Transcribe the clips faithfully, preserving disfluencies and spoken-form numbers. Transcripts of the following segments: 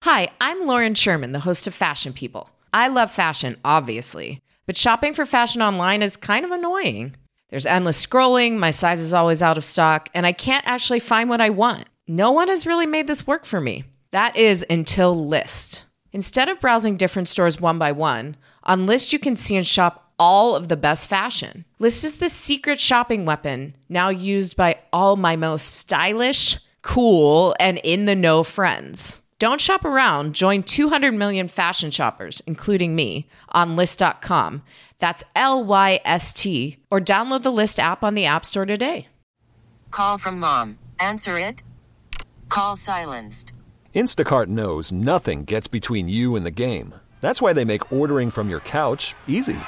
Hi, I'm Lauren Sherman, the host of Fashion People. I love fashion, obviously, but shopping for fashion online is kind of annoying. There's endless scrolling, my size is always out of stock, and I can't actually find what I want. No one has really made this work for me. That is until Lyst. Instead of browsing different stores one by one, on Lyst you can see and shop all of the best fashion. Lyst is the secret shopping weapon now used by all my most stylish, cool, and in-the-know friends. Don't shop around. Join two hundred million fashion shoppers, including me, on Lyst dot com. That's L Y S T, or download the Lyst app on the App Store today. Call from mom. Answer it. Call silenced. Instacart knows nothing gets between you and the game. That's why they make ordering from your couch easy.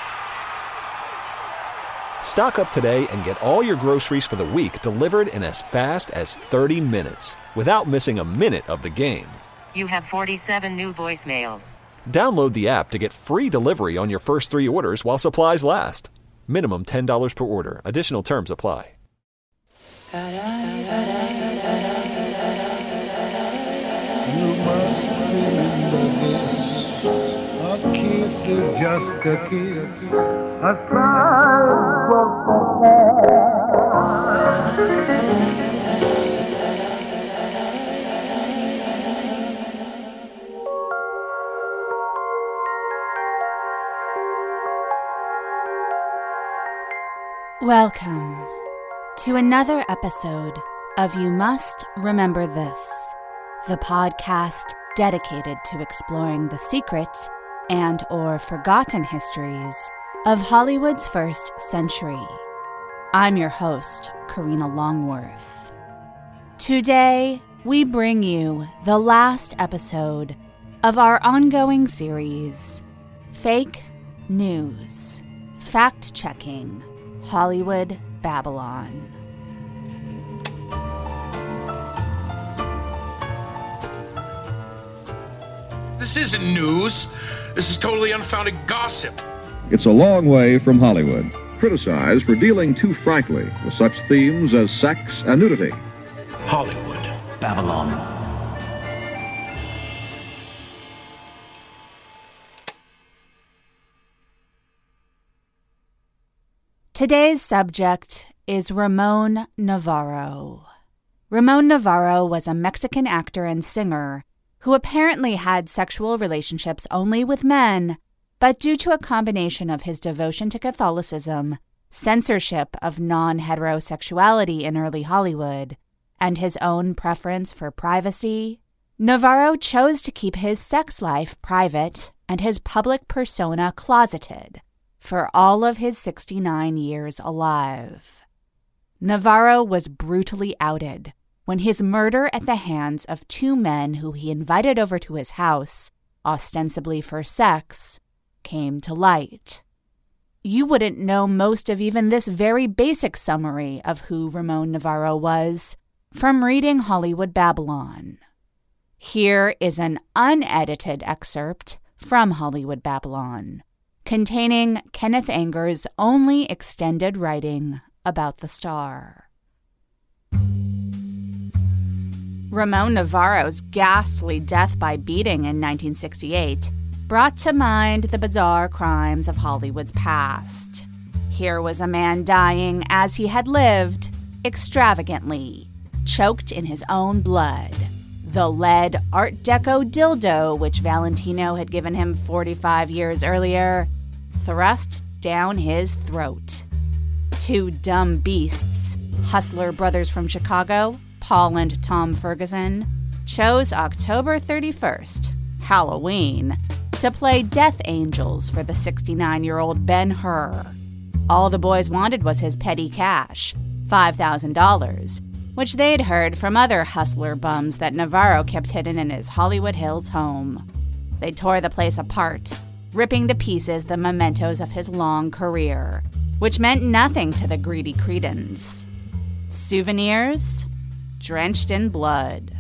Stock up today and get all your groceries for the week delivered in as fast as thirty minutes without missing a minute of the game. You have forty-seven new voicemails. Download the app to get free delivery on your first three orders while supplies last. Minimum ten dollars per order. Additional terms apply. You must remember, a kiss is just a kiss, a smile for Welcome to another episode of You Must Remember This, the podcast dedicated to exploring the secret and or forgotten histories of Hollywood's first century. I'm your host, Karina Longworth. Today, we bring you the last episode of our ongoing series, Fake News, Fact-Checking Hollywood Babylon. This isn't news. This is totally unfounded gossip. It's a long way from Hollywood, criticized for dealing too frankly with such themes as sex and nudity. Hollywood Babylon. Today's subject is Ramon Novarro. Ramon Novarro was a Mexican actor and singer who apparently had sexual relationships only with men, but due to a combination of his devotion to Catholicism, censorship of non-heterosexuality in early Hollywood, and his own preference for privacy, Novarro chose to keep his sex life private and his public persona closeted for all of his sixty-nine years alive. Novarro was brutally outed when his murder at the hands of two men who he invited over to his house, ostensibly for sex, came to light. You wouldn't know most of even this very basic summary of who Ramon Novarro was from reading Hollywood Babylon. Here is an unedited excerpt from Hollywood Babylon, containing Kenneth Anger's only extended writing about the star. Ramon Novarro's ghastly death by beating in nineteen sixty-eight brought to mind the bizarre crimes of Hollywood's past. Here was a man dying as he had lived, extravagantly, choked in his own blood. The lead Art Deco dildo, which Valentino had given him forty-five years earlier, thrust down his throat. Two dumb beasts, hustler brothers from Chicago, Paul and Tom Ferguson, chose October thirty-first, Halloween, to play death angels for the sixty-nine-year-old Ben-Hur. All the boys wanted was his petty cash, five thousand dollars, which they'd heard from other hustler bums that Novarro kept hidden in his Hollywood Hills home. They tore the place apart, ripping to pieces the mementos of his long career, which meant nothing to the greedy cretins. Souvenirs drenched in blood.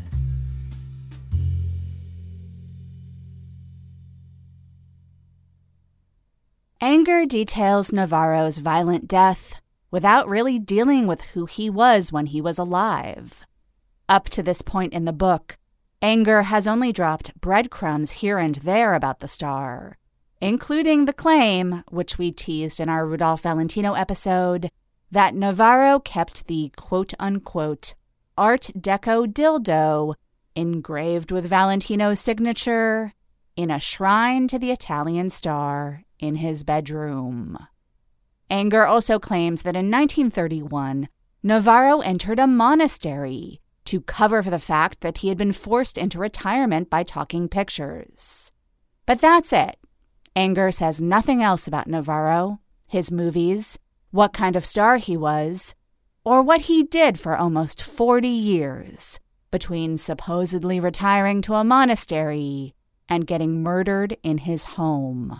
Anger details Novarro's violent death without really dealing with who he was when he was alive. Up to this point in the book, Anger has only dropped breadcrumbs here and there about the star, including the claim, which we teased in our Rudolph Valentino episode, that Navarro kept the quote-unquote Art Deco dildo engraved with Valentino's signature in a shrine to the Italian star in his bedroom. Anger also claims that in nineteen thirty-one, Navarro entered a monastery to cover for the fact that he had been forced into retirement by talking pictures. But that's it. Anger says nothing else about Navarro, his movies, what kind of star he was, or what he did for almost forty years between supposedly retiring to a monastery and getting murdered in his home.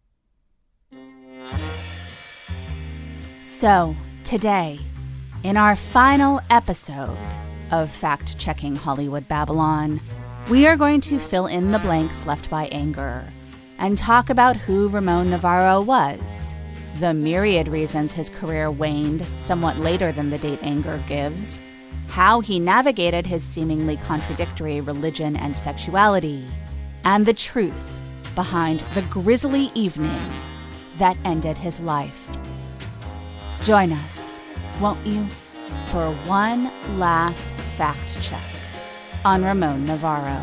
So, today, in our final episode of Fact Checking Hollywood Babylon, we are going to fill in the blanks left by Anger and talk about who Ramon Navarro was, the myriad reasons his career waned somewhat later than the date Anger gives, how he navigated his seemingly contradictory religion and sexuality, and the truth behind the grisly evening that ended his life. Join us, won't you, for one last fact check on Ramon Navarro.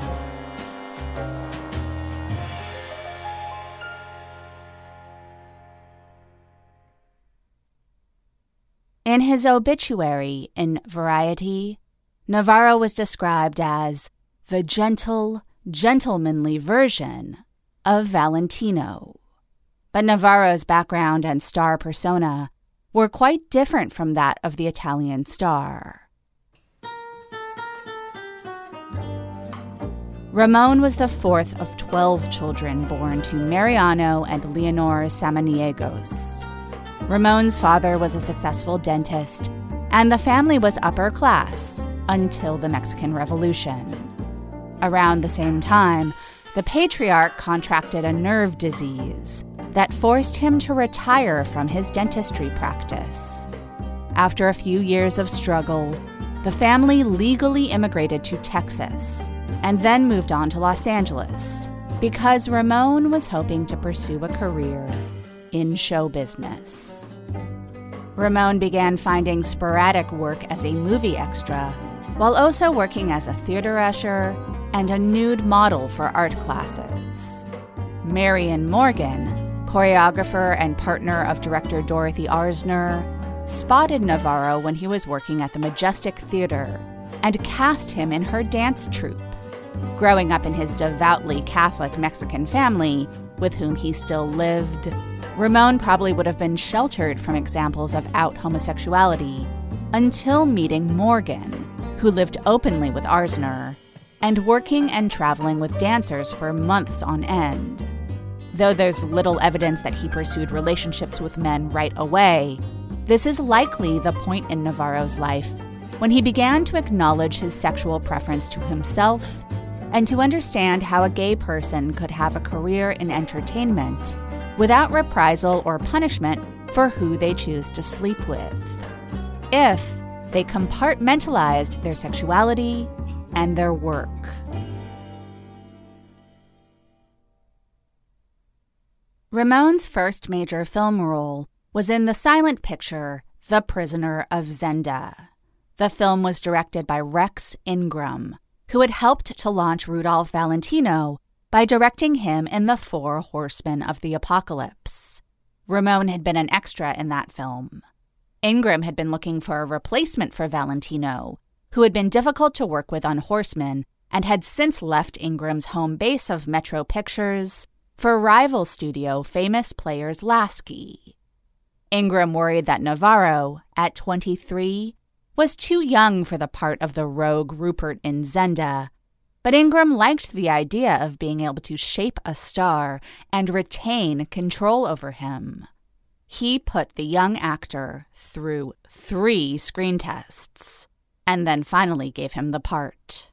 In his obituary in Variety, Navarro was described as the gentle, gentlemanly version of Valentino. But Navarro's background and star persona were quite different from that of the Italian star. Ramon was the fourth of twelve children born to Mariano and Leonor Samaniegos. Ramon's father was a successful dentist, and the family was upper class until the Mexican Revolution. Around the same time, the patriarch contracted a nerve disease that forced him to retire from his dentistry practice. After a few years of struggle, the family legally immigrated to Texas and then moved on to Los Angeles because Ramon was hoping to pursue a career in show business. Ramon began finding sporadic work as a movie extra, while also working as a theater usher and a nude model for art classes. Marion Morgan, choreographer and partner of director Dorothy Arzner, spotted Navarro when he was working at the Majestic Theater and cast him in her dance troupe. Growing up in his devoutly Catholic Mexican family, with whom he still lived, Ramon probably would have been sheltered from examples of out homosexuality until meeting Morgan, who lived openly with Arzner, and working and traveling with dancers for months on end. Though there's little evidence that he pursued relationships with men right away, this is likely the point in Navarro's life when he began to acknowledge his sexual preference to himself and to understand how a gay person could have a career in entertainment without reprisal or punishment for who they choose to sleep with, if they compartmentalized their sexuality and their work. Ramon's first major film role was in the silent picture The Prisoner of Zenda. The film was directed by Rex Ingram, who had helped to launch Rudolph Valentino by directing him in The Four Horsemen of the Apocalypse. Ramon had been an extra in that film. Ingram had been looking for a replacement for Valentino, who had been difficult to work with on Horsemen and had since left Ingram's home base of Metro Pictures for rival studio Famous Players Lasky. Ingram worried that Navarro, at twenty-three, was too young for the part of the rogue Rupert in Zenda, but Ingram liked the idea of being able to shape a star and retain control over him. He put the young actor through three screen tests, and then finally gave him the part.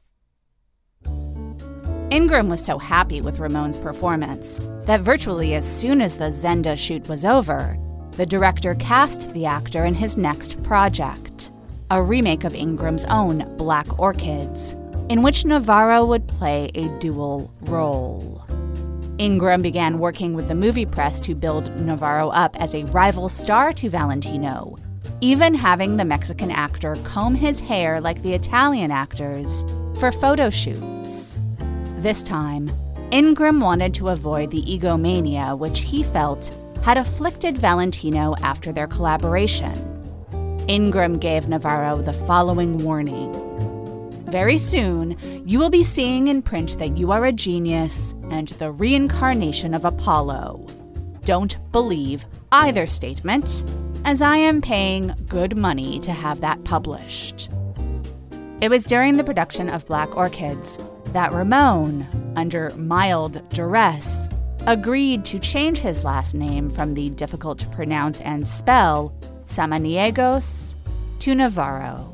Ingram was so happy with Ramon's performance that virtually as soon as the Zenda shoot was over, the director cast the actor in his next project, a remake of Ingram's own Black Orchids, in which Navarro would play a dual role. Ingram began working with the movie press to build Navarro up as a rival star to Valentino, even having the Mexican actor comb his hair like the Italian actors for photo shoots. This time, Ingram wanted to avoid the egomania which he felt had afflicted Valentino after their collaboration. Ingram gave Navarro the following warning: "Very soon, you will be seeing in print that you are a genius and the reincarnation of Apollo. Don't believe either statement, as I am paying good money to have that published." It was during the production of Black Orchids that Ramon, under mild duress, agreed to change his last name from the difficult-to-pronounce and spell Samaniegos to Navarro.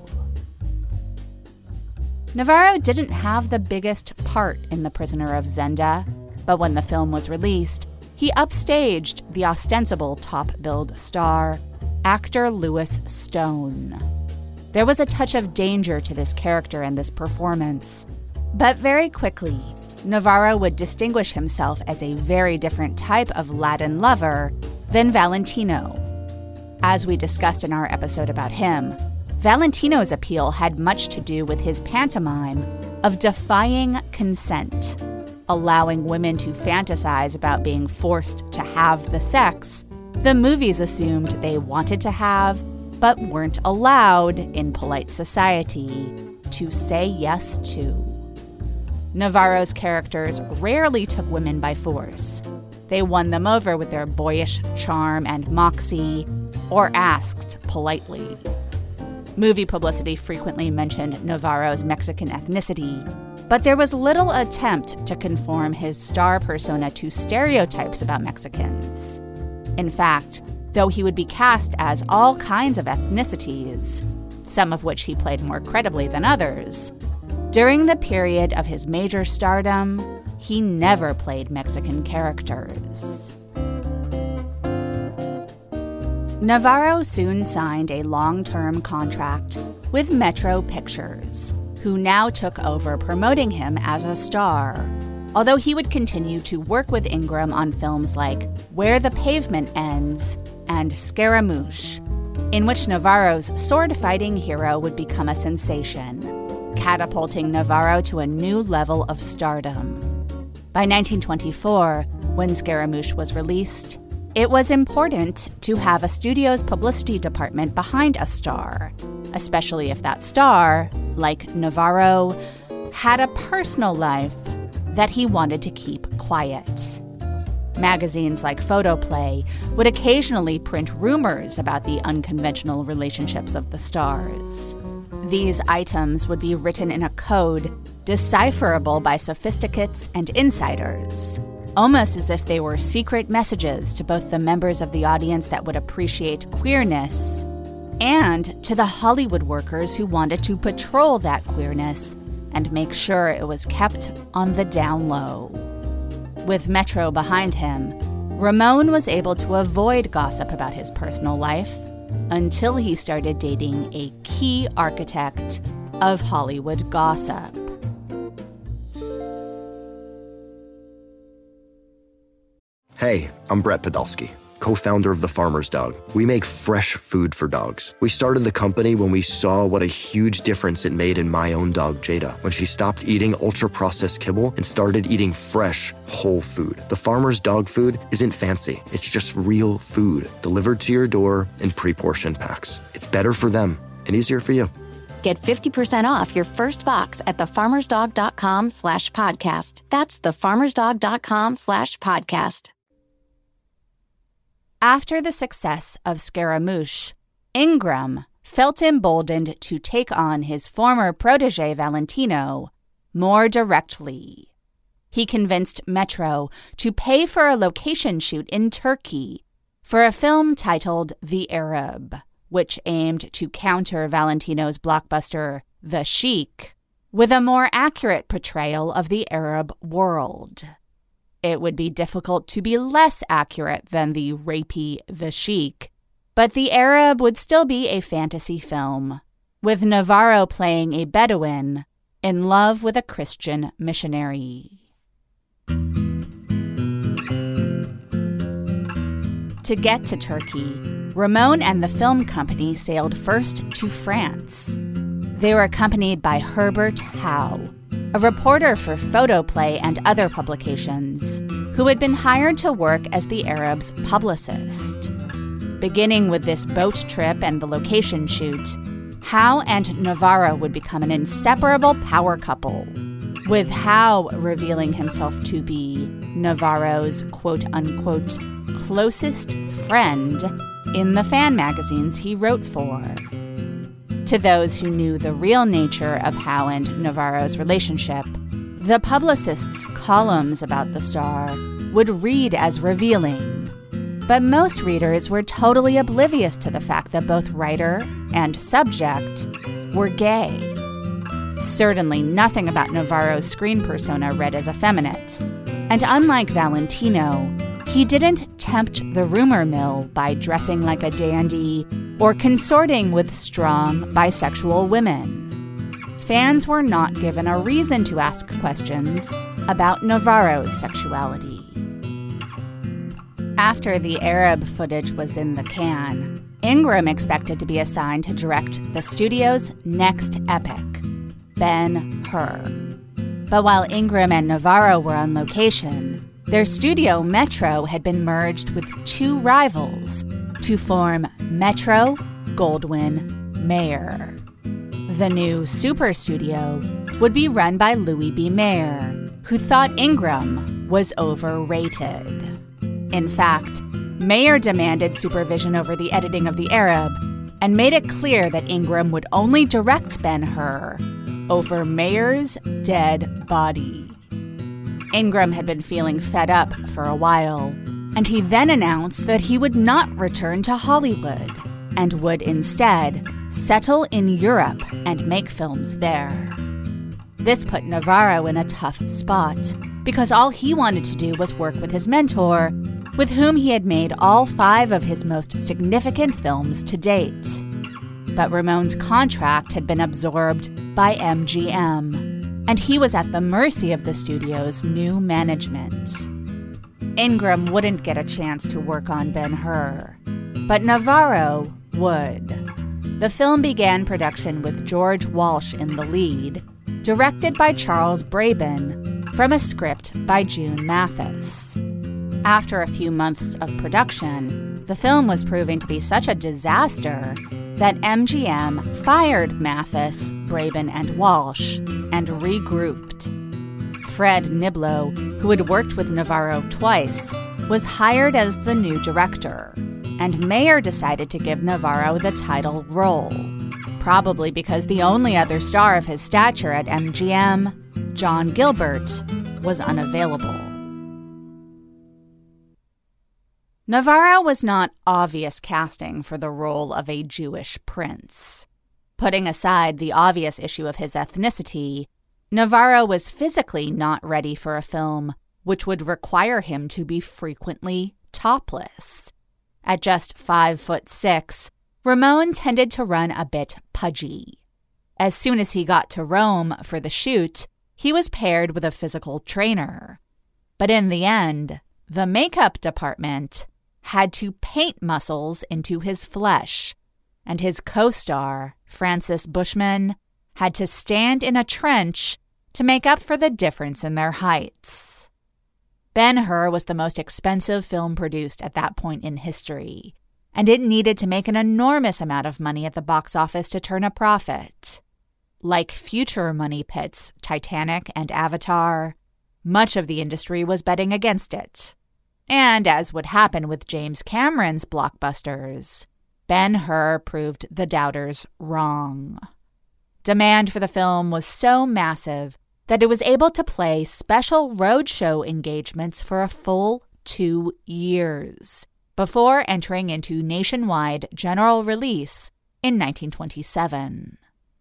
Navarro didn't have the biggest part in The Prisoner of Zenda, but when the film was released, he upstaged the ostensible top-billed star, actor Louis Stone. There was a touch of danger to this character in this performance, but very quickly, Navarro would distinguish himself as a very different type of Latin lover than Valentino. As we discussed in our episode about him, Valentino's appeal had much to do with his pantomime of defying consent, allowing women to fantasize about being forced to have the sex the movies assumed they wanted to have, but weren't allowed in polite society to say yes to. Navarro's characters rarely took women by force. They won them over with their boyish charm and moxie, or asked politely. Movie publicity frequently mentioned Navarro's Mexican ethnicity, but there was little attempt to conform his star persona to stereotypes about Mexicans. In fact, though he would be cast as all kinds of ethnicities, some of which he played more credibly than others, during the period of his major stardom, he never played Mexican characters. Navarro soon signed a long-term contract with Metro Pictures, who now took over promoting him as a star, although he would continue to work with Ingram on films like Where the Pavement Ends and Scaramouche, in which Navarro's sword-fighting hero would become a sensation, catapulting Navarro to a new level of stardom. By nineteen twenty-four, when Scaramouche was released, it was important to have a studio's publicity department behind a star, especially if that star, like Navarro, had a personal life that he wanted to keep quiet. Magazines like Photoplay would occasionally print rumors about the unconventional relationships of the stars. These items would be written in a code decipherable by sophisticates and insiders, almost as if they were secret messages to both the members of the audience that would appreciate queerness and to the Hollywood workers who wanted to patrol that queerness and make sure it was kept on the down low. With Metro behind him, Ramon was able to avoid gossip about his personal life until he started dating a key architect of Hollywood gossip. Hey, I'm Brett Podolsky, co-founder of The Farmer's Dog. We make fresh food for dogs. We started the company when we saw what a huge difference it made in my own dog, Jada, when she stopped eating ultra-processed kibble and started eating fresh, whole food. The Farmer's Dog food isn't fancy. It's just real food delivered to your door in pre-portioned packs. It's better for them and easier for you. Get fifty percent off your first box at thefarmersdog.com slash podcast. That's thefarmersdog.com slash podcast. After the success of Scaramouche, Ingram felt emboldened to take on his former protege Valentino more directly. He convinced Metro to pay for a location shoot in Turkey for a film titled The Arab, which aimed to counter Valentino's blockbuster The Sheik with a more accurate portrayal of the Arab world. It would be difficult to be less accurate than the rapey The Sheik, but The Arab would still be a fantasy film, with Navarro playing a Bedouin in love with a Christian missionary. To get to Turkey, Ramon and the film company sailed first to France. They were accompanied by Herbert Howe, a reporter for Photoplay and other publications, who had been hired to work as the Arab's publicist. Beginning with this boat trip and the location shoot, Howe and Navarro would become an inseparable power couple, with Howe revealing himself to be Navarro's quote-unquote closest friend in the fan magazines he wrote for. To those who knew the real nature of Howe and Navarro's relationship, the publicist's columns about the star would read as revealing. But most readers were totally oblivious to the fact that both writer and subject were gay. Certainly nothing about Navarro's screen persona read as effeminate. And unlike Valentino, he didn't tempt the rumor mill by dressing like a dandy or consorting with strong bisexual women. Fans were not given a reason to ask questions about Navarro's sexuality. After the Arab footage was in the can, Ingram expected to be assigned to direct the studio's next epic, Ben-Hur. But while Ingram and Navarro were on location, their studio, Metro, had been merged with two rivals to form Metro Goldwyn Mayer. The new super studio would be run by Louis B. Mayer, who thought Ingram was overrated. In fact, Mayer demanded supervision over the editing of The Arab and made it clear that Ingram would only direct Ben-Hur over Mayer's dead body. Ingram had been feeling fed up for a while, and he then announced that he would not return to Hollywood and would instead settle in Europe and make films there. This put Navarro in a tough spot, because all he wanted to do was work with his mentor, with whom he had made all five of his most significant films to date. But Ramon's contract had been absorbed by M G M, and he was at the mercy of the studio's new management. Ingram wouldn't get a chance to work on Ben-Hur, but Navarro would. The film began production with George Walsh in the lead, directed by Charles Braben, from a script by June Mathis. After a few months of production, the film was proving to be such a disaster that M G M fired Mathis, Braben, and Walsh and regrouped. Fred Niblo, who had worked with Navarro twice, was hired as the new director, and Mayer decided to give Navarro the title role, probably because the only other star of his stature at M G M, John Gilbert, was unavailable. Navarro was not obvious casting for the role of a Jewish prince. Putting aside the obvious issue of his ethnicity, Navarro was physically not ready for a film which would require him to be frequently topless. At just five foot six, Ramon tended to run a bit pudgy. As soon as he got to Rome for the shoot, he was paired with a physical trainer. But in the end, the makeup department had to paint muscles into his flesh, and his co-star, Francis Bushman, had to stand in a trench to make up for the difference in their heights. Ben-Hur was the most expensive film produced at that point in history, and it needed to make an enormous amount of money at the box office to turn a profit. Like future money pits, Titanic and Avatar, much of the industry was betting against it. And as would happen with James Cameron's blockbusters, Ben-Hur proved the doubters wrong. Demand for the film was so massive that it was able to play special roadshow engagements for a full two years before entering into nationwide general release in nineteen twenty-seven.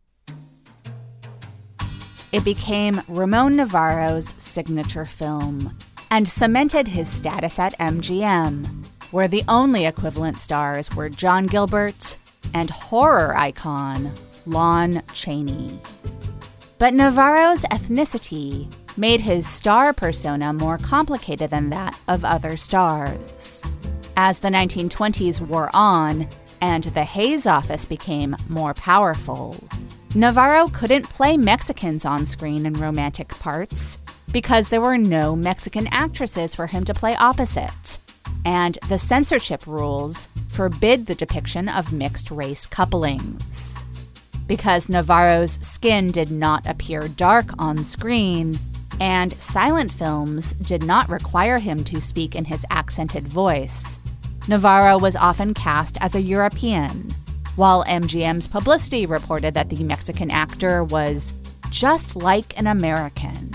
It became Ramon Navarro's signature film and cemented his status at M G M, where the only equivalent stars were John Gilbert and horror icon Lon Chaney. But Navarro's ethnicity made his star persona more complicated than that of other stars. As the nineteen twenties wore on and the Hays office became more powerful, Navarro couldn't play Mexicans on screen in romantic parts because there were no Mexican actresses for him to play opposite, and the censorship rules forbid the depiction of mixed-race couplings. Because Navarro's skin did not appear dark on screen, and silent films did not require him to speak in his accented voice, Navarro was often cast as a European, while M G M's publicity reported that the Mexican actor was just like an American.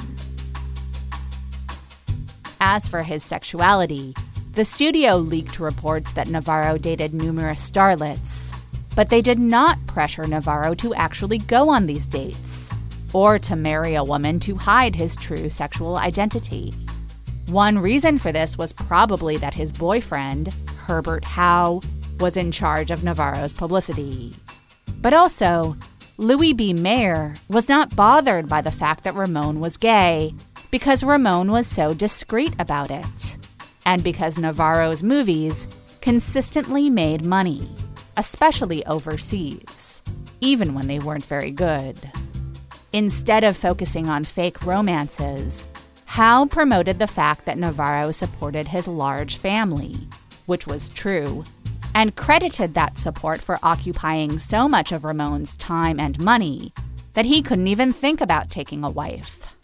As for his sexuality, the studio leaked reports that Navarro dated numerous starlets, but they did not pressure Navarro to actually go on these dates, or to marry a woman to hide his true sexual identity. One reason for this was probably that his boyfriend, Herbert Howe, was in charge of Navarro's publicity. But also, Louis B. Mayer was not bothered by the fact that Ramon was gay because Ramon was so discreet about it, and because Navarro's movies consistently made money, especially overseas, even when they weren't very good. Instead of focusing on fake romances, Howe promoted the fact that Navarro supported his large family, which was true, and credited that support for occupying so much of Ramon's time and money that he couldn't even think about taking a wife.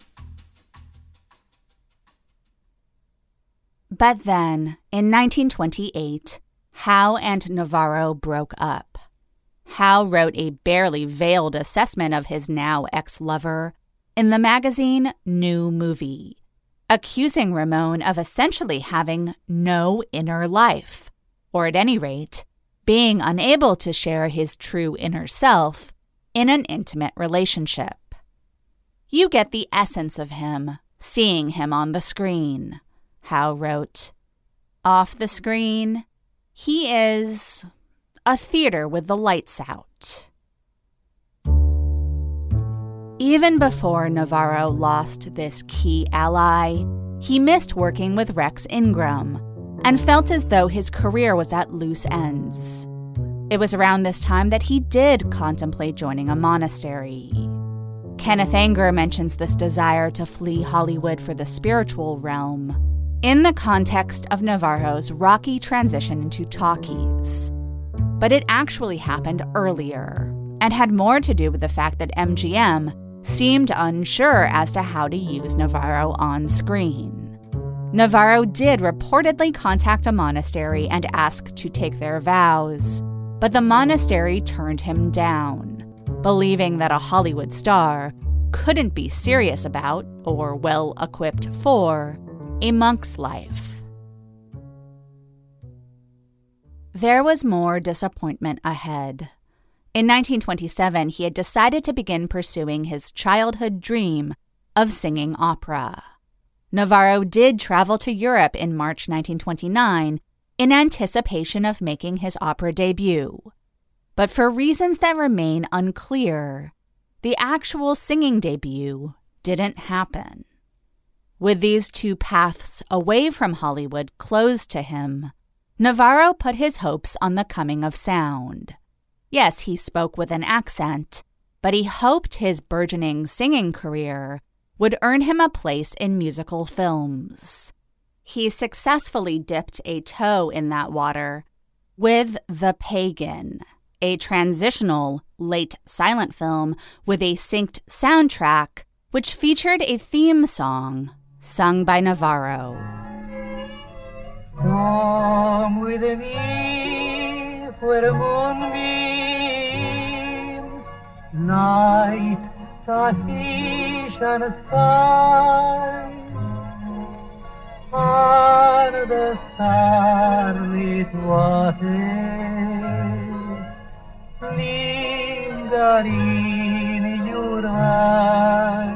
But then, in nineteen twenty-eight, Howe and Navarro broke up. Howe wrote a barely veiled assessment of his now ex-lover in the magazine New Movie, accusing Ramon of essentially having no inner life, or at any rate, being unable to share his true inner self in an intimate relationship. You get the essence of him, seeing him on the screen, Howe wrote. Off the screen, he is a theater with the lights out. Even before Navarro lost this key ally, he missed working with Rex Ingram and felt as though his career was at loose ends. It was around this time that he did contemplate joining a monastery. Kenneth Anger mentions this desire to flee Hollywood for the spiritual realm in the context of Navarro's rocky transition into talkies. But it actually happened earlier and had more to do with the fact that M G M seemed unsure as to how to use Navarro on screen. Navarro did reportedly contact a monastery and ask to take their vows, but the monastery turned him down, believing that a Hollywood star couldn't be serious about, or well-equipped for, a monk's life. There was more disappointment ahead. In nineteen twenty-seven, he had decided to begin pursuing his childhood dream of singing opera. Navarro did travel to Europe in March nineteen twenty-nine in anticipation of making his opera debut. But for reasons that remain unclear, the actual singing debut didn't happen. With these two paths away from Hollywood closed to him, Navarro put his hopes on the coming of sound. Yes, he spoke with an accent, but he hoped his burgeoning singing career would earn him a place in musical films. He successfully dipped a toe in that water with The Pagan, a transitional, late silent film with a synced soundtrack which featured a theme song sung by Navarro. Come with me where moonbeams night Tahitian sky on the starlit waters linger in your eyes.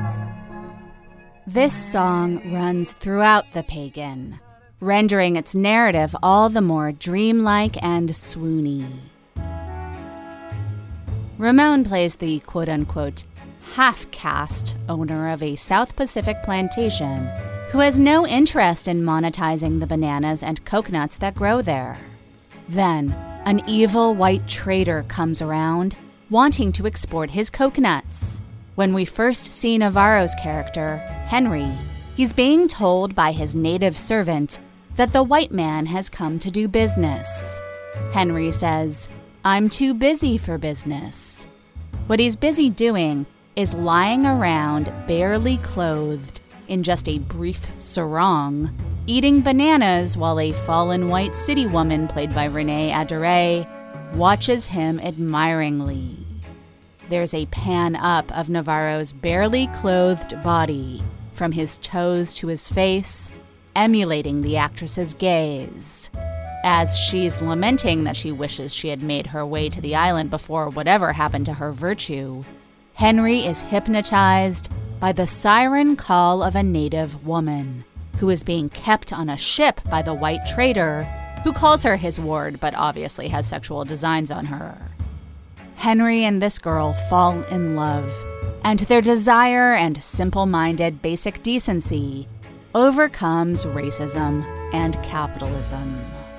This song runs throughout The Pagan, rendering its narrative all the more dreamlike and swoony. Ramon plays the quote-unquote half-caste owner of a South Pacific plantation who has no interest in monetizing the bananas and coconuts that grow there. Then, an evil white trader comes around, wanting to export his coconuts. When we first see Navarro's character, Henry, he's being told by his native servant that the white man has come to do business. Henry says, "I'm too busy for business." What he's busy doing is lying around barely clothed in just a brief sarong, eating bananas while a fallen white city woman played by Renee Adoree watches him admiringly. There's a pan up of Navarro's barely clothed body from his toes to his face, emulating the actress's gaze. As she's lamenting that she wishes she had made her way to the island before whatever happened to her virtue, Henry is hypnotized by the siren call of a native woman who is being kept on a ship by the white trader, who calls her his ward but obviously has sexual designs on her. Henry and this girl fall in love, and their desire and simple-minded basic decency overcomes racism and capitalism.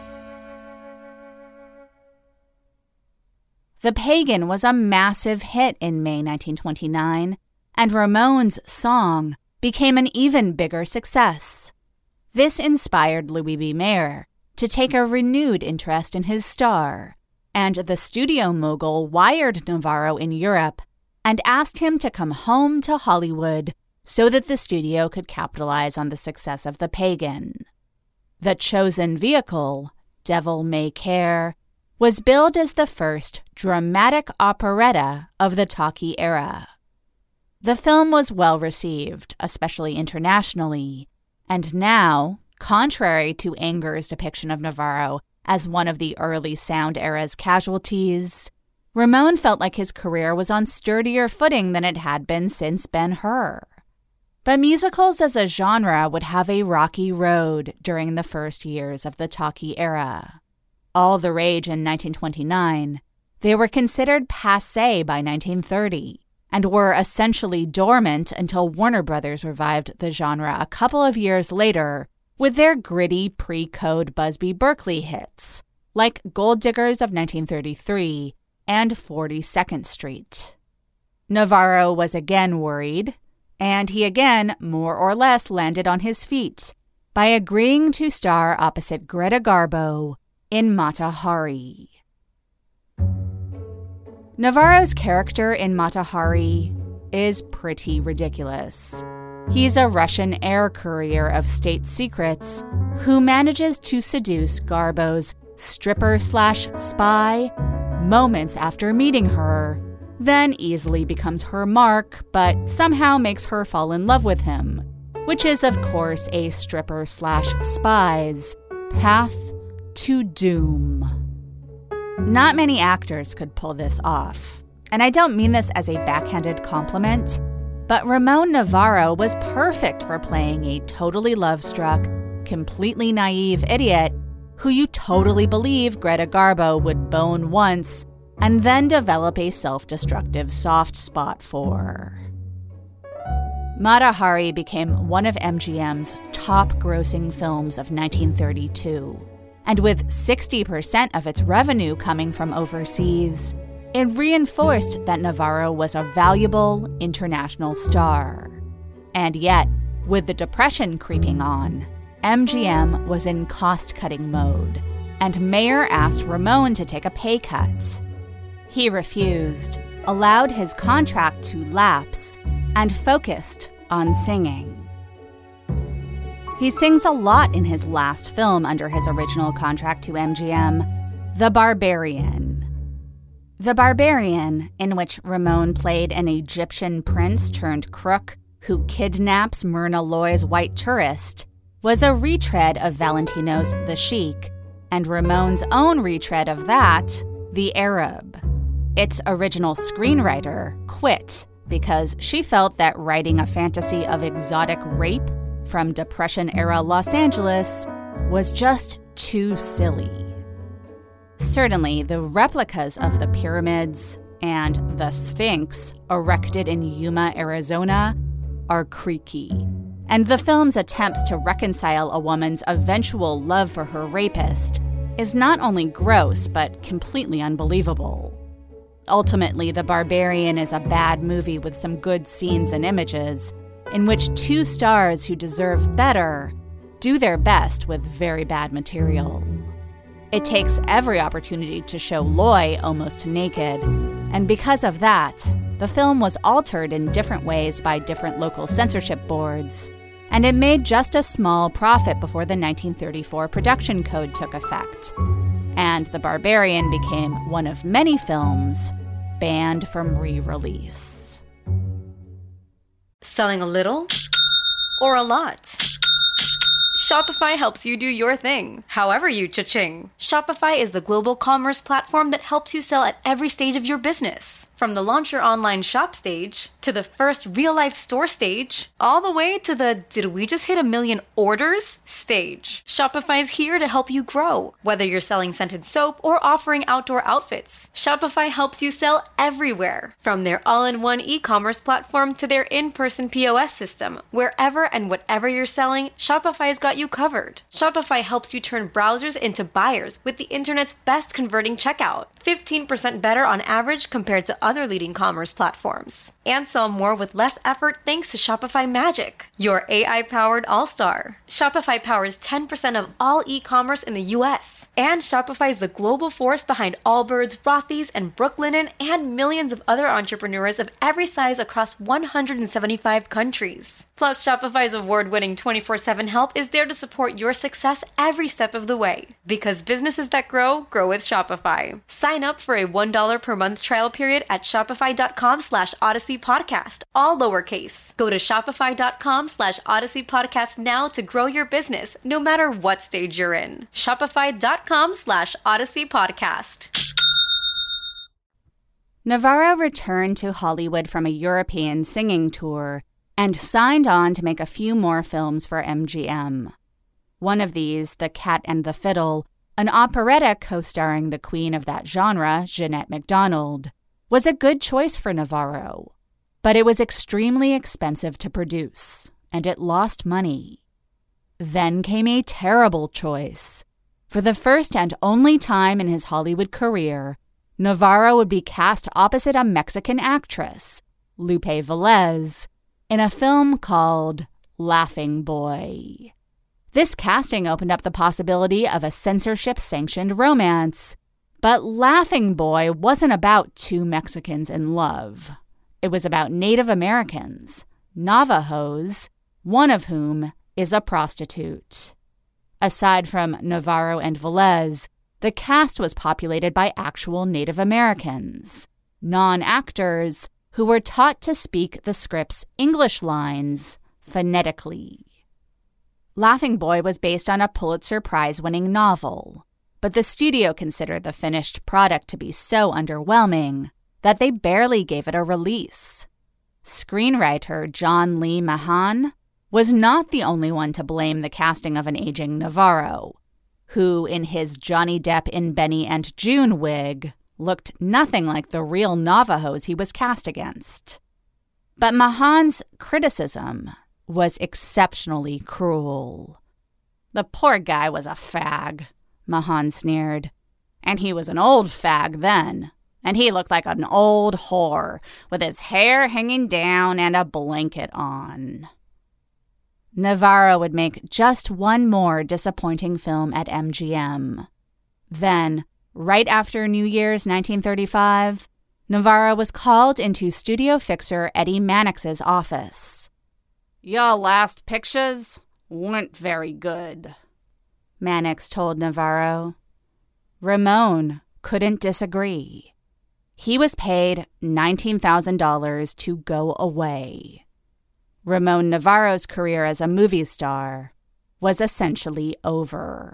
The Pagan was a massive hit in May nineteen twenty-nine, and Ramon's song became an even bigger success. This inspired Louis B. Mayer to take a renewed interest in his star, and the studio mogul wired Navarro in Europe and asked him to come home to Hollywood so that the studio could capitalize on the success of The Pagan. The chosen vehicle, Devil May Care, was billed as the first dramatic operetta of the talkie era. The film was well received, especially internationally, and now, contrary to Anger's depiction of Navarro as one of the early sound era's casualties, Ramon felt like his career was on sturdier footing than it had been since Ben-Hur. But musicals as a genre would have a rocky road during the first years of the talkie era. All the rage in nineteen twenty-nine, they were considered passé by nineteen thirty, and were essentially dormant until Warner Brothers revived the genre a couple of years later with their gritty pre-Code Busby Berkeley hits, like Gold Diggers of nineteen thirty-three and forty-second Street. Navarro was again worried, and he again more or less landed on his feet by agreeing to star opposite Greta Garbo in Mata Hari. Navarro's character in Mata Hari is pretty ridiculous. He's a Russian air courier of state secrets who manages to seduce Garbo's stripper-slash-spy moments after meeting her, then easily becomes her mark, but somehow makes her fall in love with him, which is, of course, a stripper-slash-spy's path to doom. Not many actors could pull this off, and I don't mean this as a backhanded compliment, but Ramon Navarro was perfect for playing a totally love-struck, completely naive idiot who you totally believe Greta Garbo would bone once and then develop a self-destructive soft spot for. Mata Hari became one of M G M's top-grossing films of nineteen thirty-two, and with sixty percent of its revenue coming from overseas, it reinforced that Navarro was a valuable international star. And yet, with the Depression creeping on, M G M was in cost-cutting mode, and Mayer asked Ramon to take a pay cut. He refused, allowed his contract to lapse, and focused on singing. He sings a lot in his last film under his original contract to M G M, The Barbarian. The Barbarian, in which Ramon played an Egyptian prince turned crook who kidnaps Myrna Loy's white tourist, was a retread of Valentino's The Sheik, and Ramon's own retread of that, The Arab. Its original screenwriter quit because she felt that writing a fantasy of exotic rape from Depression-era Los Angeles was just too silly. Certainly, the replicas of the pyramids, and the Sphinx, erected in Yuma, Arizona, are creaky. And the film's attempts to reconcile a woman's eventual love for her rapist is not only gross, but completely unbelievable. Ultimately, The Barbarian is a bad movie with some good scenes and images, in which two stars who deserve better do their best with very bad material. It takes every opportunity to show Loy almost naked, and because of that, the film was altered in different ways by different local censorship boards, and it made just a small profit before the nineteen thirty-four production code took effect, and The Barbarian became one of many films banned from re-release. Selling a little or a lot? Shopify helps you do your thing, however you cha-ching. Shopify is the global commerce platform that helps you sell at every stage of your business. From the launch your online shop stage, to the first real-life store stage, all the way to the did we just hit a million orders stage. Shopify is here to help you grow. Whether you're selling scented soap or offering outdoor outfits, Shopify helps you sell everywhere. From their all-in-one e-commerce platform to their in-person P O S system, wherever and whatever you're selling, Shopify's got you covered. Shopify helps you turn browsers into buyers with the internet's best converting checkout. fifteen percent better on average compared to other leading commerce platforms. And sell more with less effort thanks to Shopify Magic, your A I-powered all-star. Shopify powers ten percent of all e-commerce in the U S. And Shopify is the global force behind Allbirds, Rothy's, and Brooklinen, and millions of other entrepreneurs of every size across one hundred seventy-five countries. Plus, Shopify's award-winning twenty-four seven help is there to support your success every step of the way. Because businesses that grow, grow with Shopify. Sign up for a one dollar per month trial period at shopify.com slash Odyssey Podcast, all lowercase. Go to shopify.com slash Odyssey Podcast now to grow your business, no matter what stage you're in. Shopify.com slash Odyssey Podcast. Navarro returned to Hollywood from a European singing tour and signed on to make a few more films for M G M. One of these, The Cat and the Fiddle, an operetta co-starring the queen of that genre, Jeanette MacDonald, was a good choice for Navarro. But it was extremely expensive to produce, and it lost money. Then came a terrible choice. For the first and only time in his Hollywood career, Navarro would be cast opposite a Mexican actress, Lupe Velez, in a film called Laughing Boy. This casting opened up the possibility of a censorship-sanctioned romance, but Laughing Boy wasn't about two Mexicans in love. It was about Native Americans, Navajos, one of whom is a prostitute. Aside from Navarro and Velez, the cast was populated by actual Native Americans, non-actors who were taught to speak the script's English lines phonetically. Laughing Boy was based on a Pulitzer Prize-winning novel, but the studio considered the finished product to be so underwhelming that they barely gave it a release. Screenwriter John Lee Mahan was not the only one to blame the casting of an aging Navarro, who, in his Johnny Depp in Benny and June wig, looked nothing like the real Navajos he was cast against. But Mahan's criticism was exceptionally cruel. The poor guy was a fag, Mahan sneered. And he was an old fag then, and he looked like an old whore, with his hair hanging down and a blanket on. Navarro would make just one more disappointing film at M G M. Then, right after New Year's nineteen thirty-five, Navarro was called into studio fixer Eddie Mannix's office. "Your last pictures weren't very good," Mannix told Navarro. Ramon couldn't disagree. He was paid nineteen thousand dollars to go away. Ramon Navarro's career as a movie star was essentially over.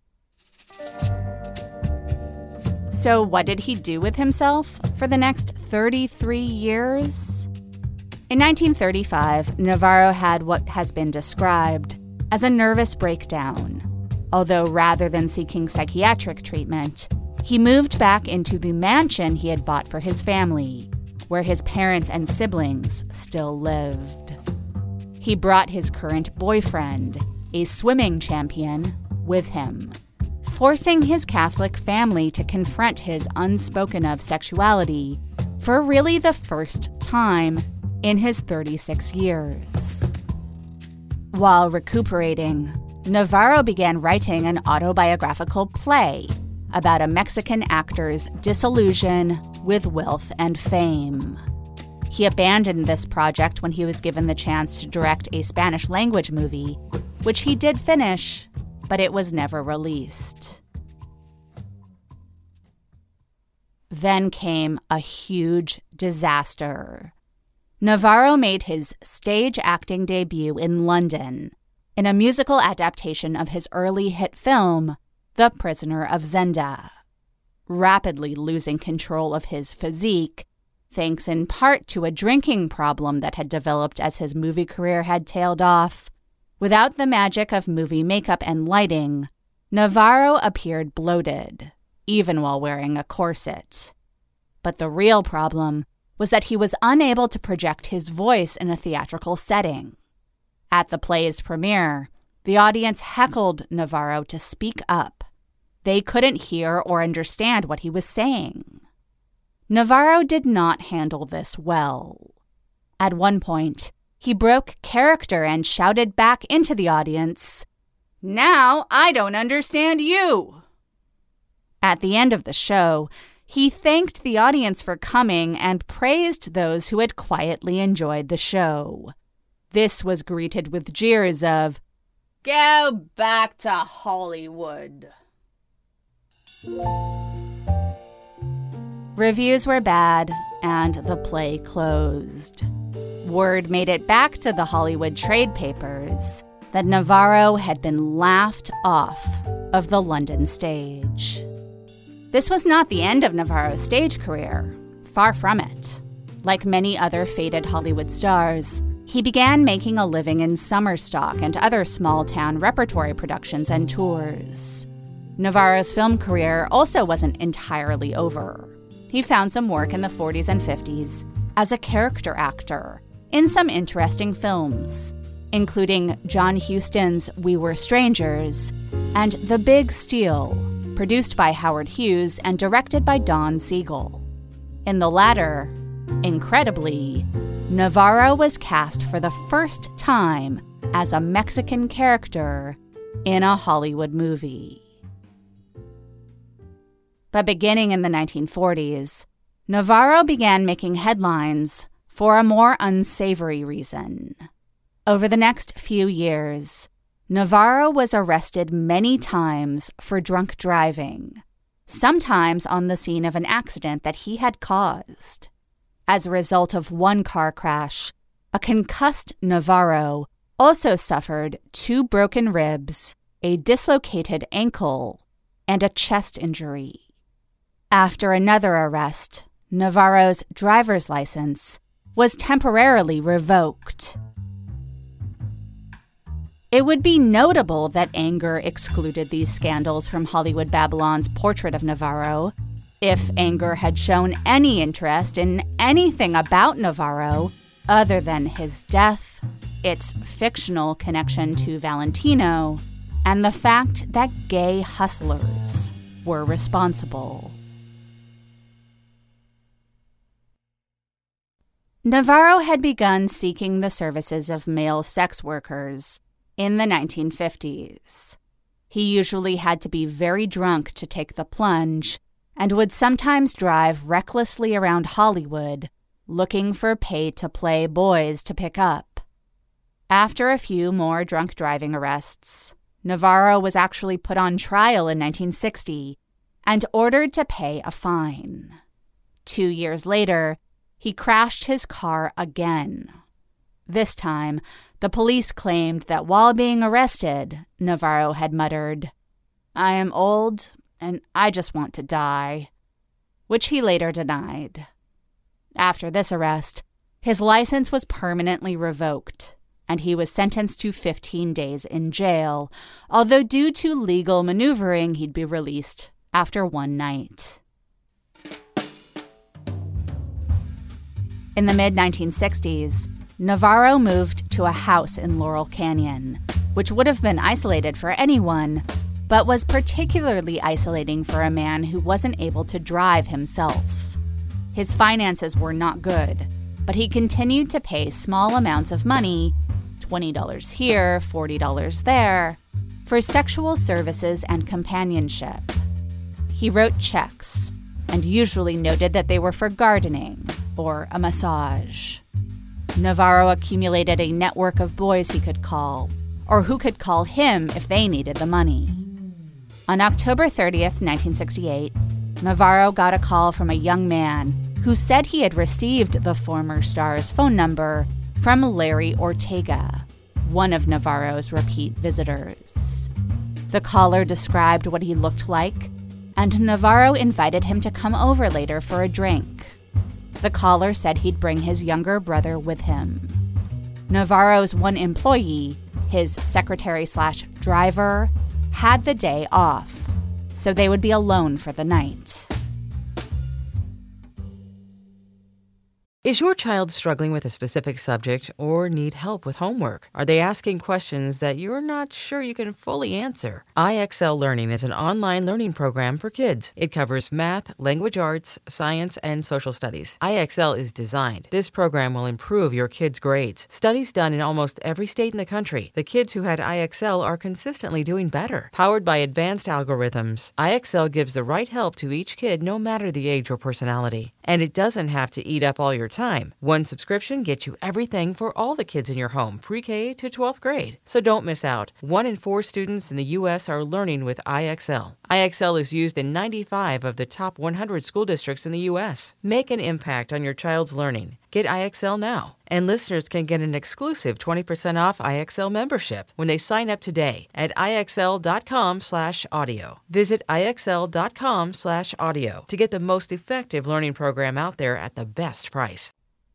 So what did he do with himself for the next thirty-three years? In nineteen thirty-five, Navarro had what has been described as a nervous breakdown, although rather than seeking psychiatric treatment, He moved back into the mansion he had bought for his family, where his parents and siblings still lived. He brought his current boyfriend, a swimming champion, with him, forcing his Catholic family to confront his unspoken-of sexuality for really the first time in his thirty-six years. While recuperating, Navarro began writing an autobiographical play about a Mexican actor's disillusion with wealth and fame. He abandoned this project when he was given the chance to direct a Spanish-language movie, which he did finish, but it was never released. Then came a huge disaster. Navarro made his stage acting debut in London in a musical adaptation of his early hit film, The Prisoner of Zenda. Rapidly losing control of his physique, thanks in part to a drinking problem that had developed as his movie career had tailed off, without the magic of movie makeup and lighting, Navarro appeared bloated, even while wearing a corset. But the real problem was that he was unable to project his voice in a theatrical setting. At the play's premiere, the audience heckled Navarro to speak up. They couldn't hear or understand what he was saying. Navarro did not handle this well. At one point, he broke character and shouted back into the audience, "Now I don't understand you." At the end of the show, he thanked the audience for coming and praised those who had quietly enjoyed the show. This was greeted with jeers of, "Go back to Hollywood." Reviews were bad, and the play closed. Word made it back to the Hollywood trade papers that Navarro had been laughed off of the London stage. This was not the end of Navarro's stage career. Far from it. Like many other faded Hollywood stars, he began making a living in summer stock and other small-town repertory productions and tours. Navarro's film career also wasn't entirely over. He found some work in the forties and fifties as a character actor in some interesting films, including John Huston's We Were Strangers and The Big Steal, produced by Howard Hughes and directed by Don Siegel. In the latter, incredibly, Navarro was cast for the first time as a Mexican character in a Hollywood movie. But beginning in the nineteen forties, Navarro began making headlines for a more unsavory reason. Over the next few years, Navarro was arrested many times for drunk driving, sometimes on the scene of an accident that he had caused. As a result of one car crash, a concussed Navarro also suffered two broken ribs, a dislocated ankle, and a chest injury. After another arrest, Navarro's driver's license was temporarily revoked. It would be notable that Anger excluded these scandals from Hollywood Babylon's portrait of Navarro. If Anger had shown any interest in anything about Navarro other than his death, its fictional connection to Valentino, and the fact that gay hustlers were responsible. Navarro had begun seeking the services of male sex workers in the nineteen fifties. He usually had to be very drunk to take the plunge and would sometimes drive recklessly around Hollywood looking for pay-to-play boys to pick up. After a few more drunk driving arrests, Navarro was actually put on trial in nineteen sixty and ordered to pay a fine. Two years later, he crashed his car again. This time, the police claimed that while being arrested, Navarro had muttered, "I am old and I just want to die," which he later denied. After this arrest, his license was permanently revoked, and he was sentenced to fifteen days in jail, although due to legal maneuvering, he'd be released after one night. In the mid nineteen sixties, Navarro moved to a house in Laurel Canyon, which would have been isolated for anyone, but was particularly isolating for a man who wasn't able to drive himself. His finances were not good, but he continued to pay small amounts of money, twenty dollars here, forty dollars there, for sexual services and companionship. He wrote checks, and usually noted that they were for gardening or a massage. Navarro accumulated a network of boys he could call, or who could call him if they needed the money. On October thirtieth, nineteen sixty-eight, Navarro got a call from a young man who said he had received the former star's phone number from Larry Ortega, one of Navarro's repeat visitors. The caller described what he looked like, and Navarro invited him to come over later for a drink. The caller said he'd bring his younger brother with him. Navarro's one employee, his secretary slash driver, had the day off, so they would be alone for the night. Is your child struggling with a specific subject or need help with homework? Are they asking questions that you're not sure you can fully answer? I X L Learning is an online learning program for kids. It covers math, language arts, science, and social studies. I X L is designed. This program will improve your kids' grades. Studies done in almost every state in the country. The kids who had I X L are consistently doing better. Powered by advanced algorithms, I X L gives the right help to each kid no matter the age or personality. And it doesn't have to eat up all your time. One subscription gets you everything for all the kids in your home, pre-K to twelfth grade. So don't miss out. One in four students in the U S are learning with I X L. I X L is used in ninety-five of the top one hundred school districts in the U S. Make an impact on your child's learning. Get I X L now. And listeners can get an exclusive twenty percent off I X L membership when they sign up today at IXL.com slash audio. Visit IXL.com slash audio to get the most effective learning program out there at the best price.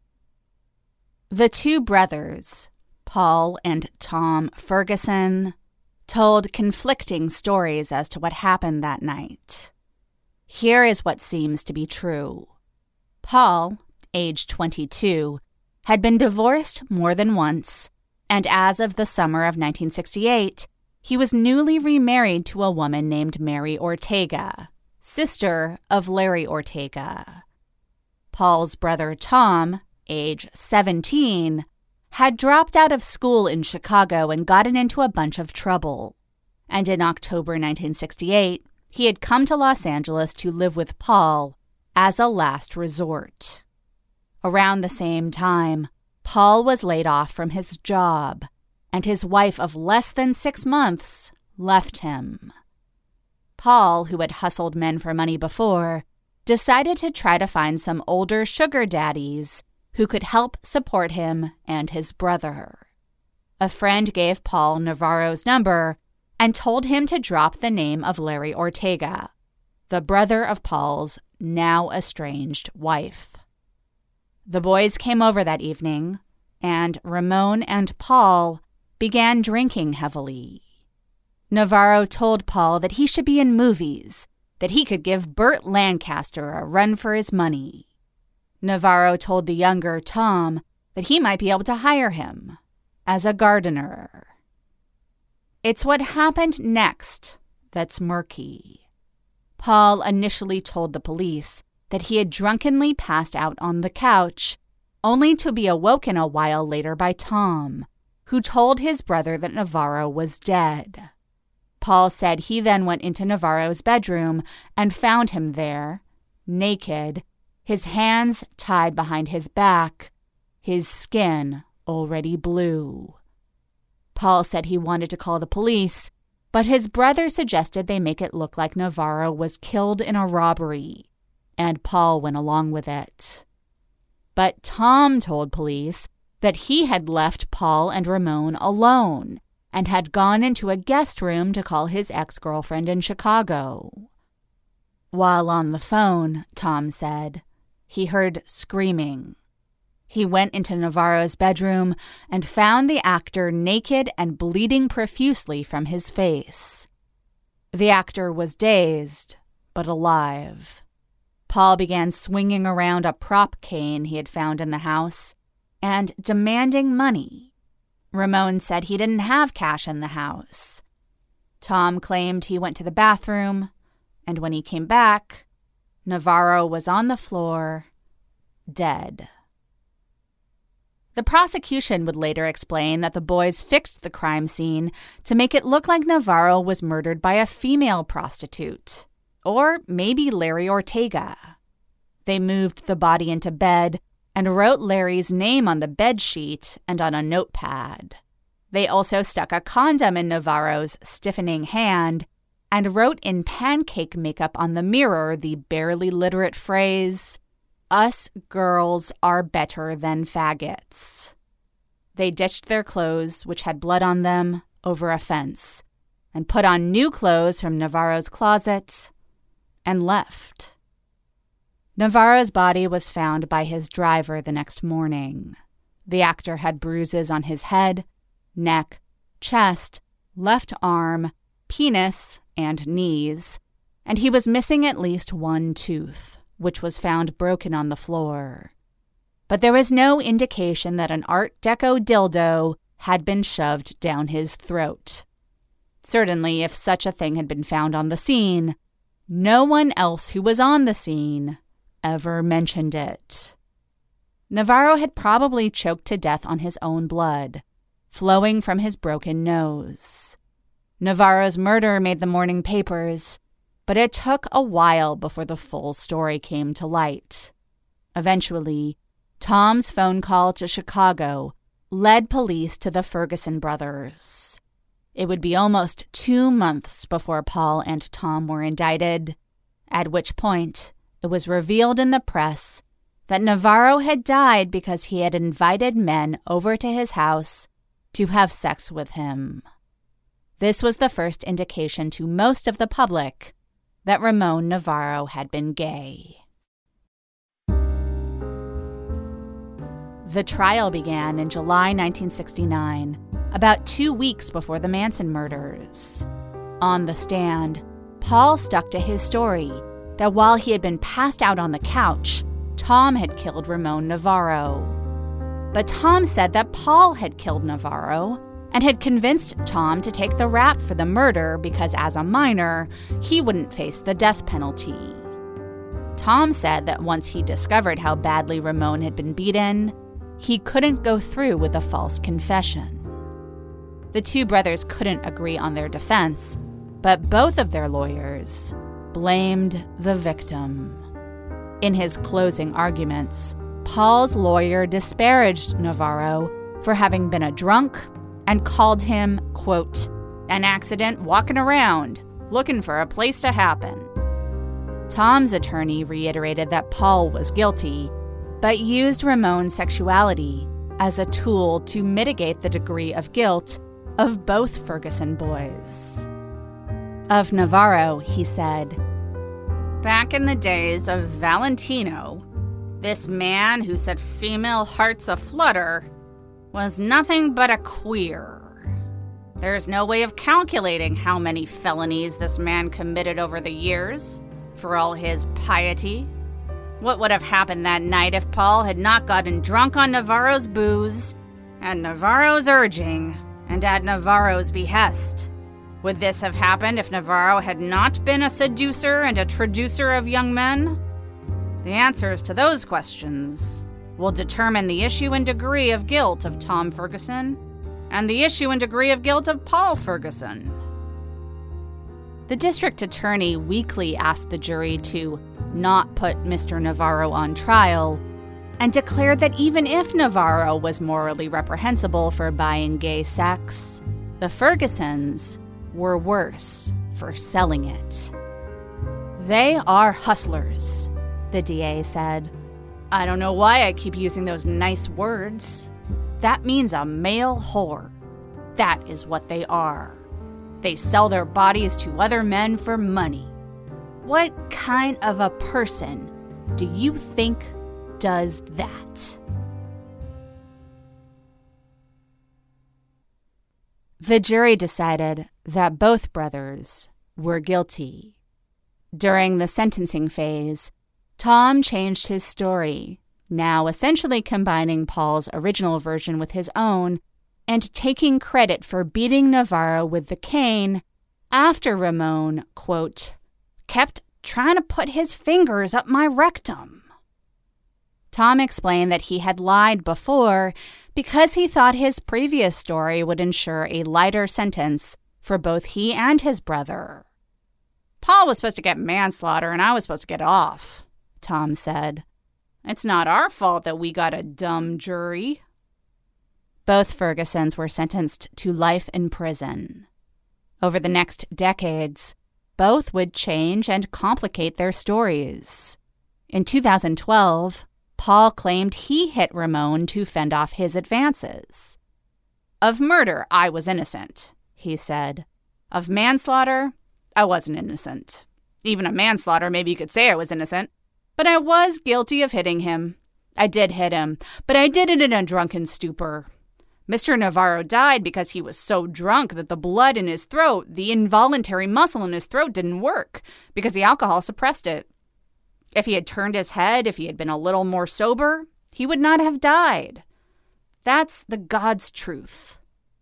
The two brothers, Paul and Tom Ferguson, told conflicting stories as to what happened that night. Here is what seems to be true. Paul, age twenty-two, had been divorced more than once, and as of the summer of nineteen sixty-eight, he was newly remarried to a woman named Mary Ortega, sister of Larry Ortega. Paul's brother Tom, age seventeen, had dropped out of school in Chicago and gotten into a bunch of trouble. And in October nineteen sixty-eight, he had come to Los Angeles to live with Paul as a last resort. Around the same time, Paul was laid off from his job, and his wife of less than six months left him. Paul, who had hustled men for money before, decided to try to find some older sugar daddies who could help support him and his brother. A friend gave Paul Navarro's number and told him to drop the name of Larry Ortega, the brother of Paul's now estranged wife. The boys came over that evening, and Ramon and Paul began drinking heavily. Navarro told Paul that he should be in movies, that he could give Burt Lancaster a run for his money. Navarro told the younger Tom that he might be able to hire him as a gardener. It's what happened next that's murky. Paul initially told the police that he had drunkenly passed out on the couch, only to be awoken a while later by Tom, who told his brother that Navarro was dead. Paul said he then went into Navarro's bedroom and found him there, naked, his hands tied behind his back, his skin already blue. Paul said he wanted to call the police, but his brother suggested they make it look like Navarro was killed in a robbery, and Paul went along with it. But Tom told police that he had left Paul and Ramon alone and had gone into a guest room to call his ex-girlfriend in Chicago. While on the phone, Tom said, he heard screaming. He went into Navarro's bedroom and found the actor naked and bleeding profusely from his face. The actor was dazed, but alive. Paul began swinging around a prop cane he had found in the house and demanding money. Ramon said he didn't have cash in the house. Tom claimed he went to the bathroom, and when he came back, Navarro was on the floor, dead. The prosecution would later explain that the boys fixed the crime scene to make it look like Navarro was murdered by a female prostitute, or maybe Larry Ortega. They moved the body into bed and wrote Larry's name on the bed sheet and on a notepad. They also stuck a condom in Navarro's stiffening hand and wrote in pancake makeup on the mirror the barely literate phrase, "Us girls are better than faggots." They ditched their clothes, which had blood on them, over a fence, and put on new clothes from Navarro's closet, and left. Navarro's body was found by his driver the next morning. The actor had bruises on his head, neck, chest, left arm, penis, and knees, and he was missing at least one tooth, which was found broken on the floor. But there was no indication that an Art Deco dildo had been shoved down his throat. Certainly, if such a thing had been found on the scene, no one else who was on the scene ever mentioned it. Navarro had probably choked to death on his own blood, flowing from his broken nose. Navarro's murder made the morning papers, but it took a while before the full story came to light. Eventually, Tom's phone call to Chicago led police to the Ferguson brothers. It would be almost two months before Paul and Tom were indicted, at which point it was revealed in the press that Navarro had died because he had invited men over to his house to have sex with him. This was the first indication to most of the public that Ramon Navarro had been gay. The trial began in July nineteen sixty-nine, about two weeks before the Manson murders. On the stand, Paul stuck to his story that while he had been passed out on the couch, Tom had killed Ramon Navarro. But Tom said that Paul had killed Navarro and had convinced Tom to take the rap for the murder because as a minor, he wouldn't face the death penalty. Tom said that once he discovered how badly Ramon had been beaten, he couldn't go through with a false confession. The two brothers couldn't agree on their defense, but both of their lawyers blamed the victim. In his closing arguments, Paul's lawyer disparaged Navarro for having been a drunk and called him, quote, an accident walking around, looking for a place to happen. Tom's attorney reiterated that Paul was guilty, but used Ramon's sexuality as a tool to mitigate the degree of guilt of both Ferguson boys. Of Navarro, he said, "Back in the days of Valentino, this man who set female hearts aflutter was nothing but a queer. There's no way of calculating how many felonies this man committed over the years, for all his piety. What would have happened that night if Paul had not gotten drunk on Navarro's booze, at Navarro's urging, and at Navarro's behest? Would this have happened if Navarro had not been a seducer and a traducer of young men? The answers to those questions will determine the issue and degree of guilt of Tom Ferguson and the issue and degree of guilt of Paul Ferguson." The district attorney weakly asked the jury to not put Mister Navarro on trial and declared that even if Navarro was morally reprehensible for buying gay sex, the Fergusons were worse for selling it. "They are hustlers," the D A said. "I don't know why I keep using those nice words. That means a male whore. That is what they are. They sell their bodies to other men for money. What kind of a person do you think does that?" The jury decided that both brothers were guilty. During the sentencing phase, Tom changed his story, now essentially combining Paul's original version with his own and taking credit for beating Navarro with the cane after Ramon, quote, kept trying to put his fingers up my rectum. Tom explained that he had lied before because he thought his previous story would ensure a lighter sentence for both he and his brother. Paul was supposed to get manslaughter and I was supposed to get off, Tom said. It's not our fault that we got a dumb jury. Both Fergusons were sentenced to life in prison. Over the next decades, both would change and complicate their stories. In two thousand twelve, Paul claimed he hit Ramon to fend off his advances. Of murder, I was innocent, he said. Of manslaughter, I wasn't innocent. Even of manslaughter, maybe you could say I was innocent. But I was guilty of hitting him. I did hit him, but I did it in a drunken stupor. Mister Navarro died because he was so drunk that the blood in his throat, the involuntary muscle in his throat, didn't work because the alcohol suppressed it. If he had turned his head, if he had been a little more sober, he would not have died. That's the God's truth.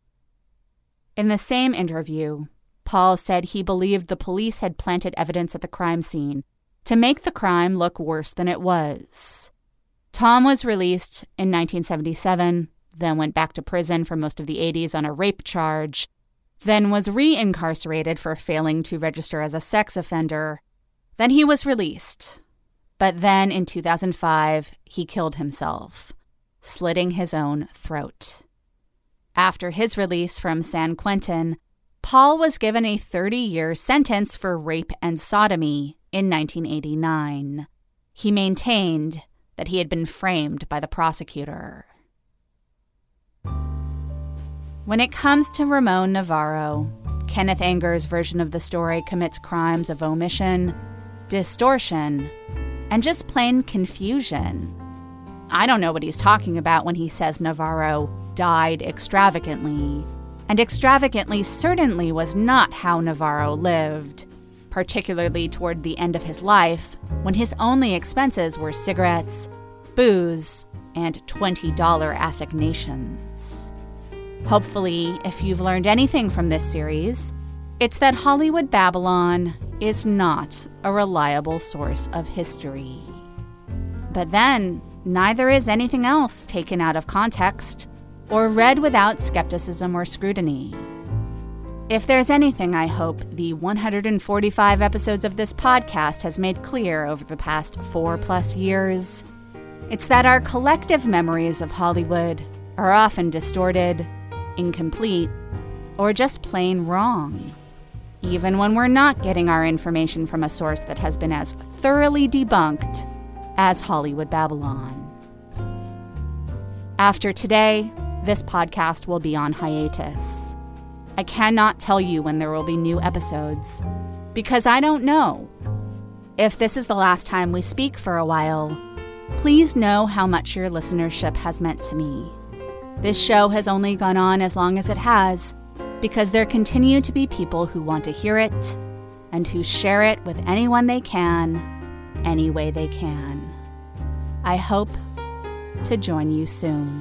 In the same interview, Paul said he believed the police had planted evidence at the crime scene to make the crime look worse than it was. Tom was released in nineteen seventy-seven, then went back to prison for most of the eighties on a rape charge, then was re-incarcerated for failing to register as a sex offender. Then he was released. But then in two thousand five, he killed himself, slitting his own throat. After his release from San Quentin, Paul was given a thirty-year sentence for rape and sodomy in nineteen eighty-nine. He maintained that he had been framed by the prosecutor. When it comes to Ramon Navarro, Kenneth Anger's version of the story commits crimes of omission, distortion, and just plain confusion. I don't know what he's talking about when he says Navarro died extravagantly, and extravagantly certainly was not how Navarro lived, particularly toward the end of his life, when his only expenses were cigarettes, booze, and twenty dollar assignations. Hopefully, if you've learned anything from this series, it's that Hollywood Babylon is not a reliable source of history. But then, neither is anything else taken out of context or read without skepticism or scrutiny. If there's anything I hope the one hundred forty-five episodes of this podcast has made clear over the past four plus years, it's that our collective memories of Hollywood are often distorted, incomplete, or just plain wrong, even when we're not getting our information from a source that has been as thoroughly debunked as Hollywood Babylon. After today, this podcast will be on hiatus. I cannot tell you when there will be new episodes, because I don't know. If this is the last time we speak for a while, please know how much your listenership has meant to me. This show has only gone on as long as it has, because there continue to be people who want to hear it, and who share it with anyone they can, any way they can. I hope to join you soon.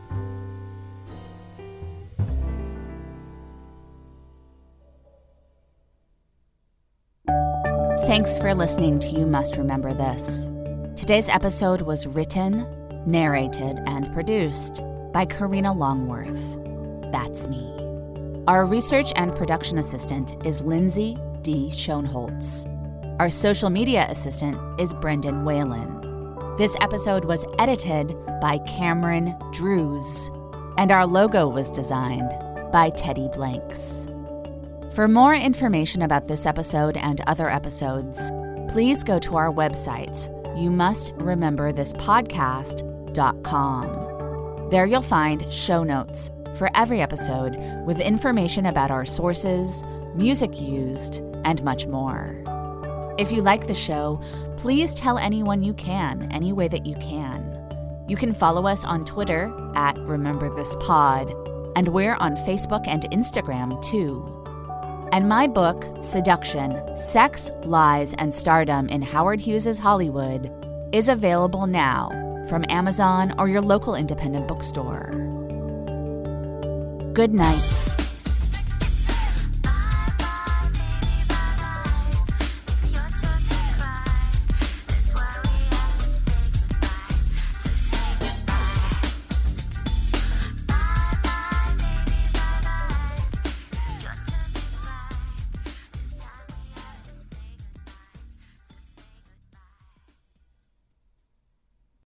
Thanks for listening to You Must Remember This. Today's episode was written, narrated, and produced by Karina Longworth. That's me. Our research and production assistant is Lindsay D. Schoenholtz. Our social media assistant is Brendan Whalen. This episode was edited by Cameron Drews, and our logo was designed by Teddy Blanks. For more information about this episode and other episodes, please go to our website, you must remember this podcast dot com. There you'll find show notes for every episode with information about our sources, music used, and much more. If you like the show, please tell anyone you can, any way that you can. You can follow us on Twitter at Remember This Pod, and we're on Facebook and Instagram too. And my book, Seduction, Sex, Lies, and Stardom in Howard Hughes' Hollywood, is available now from Amazon or your local independent bookstore. Good night.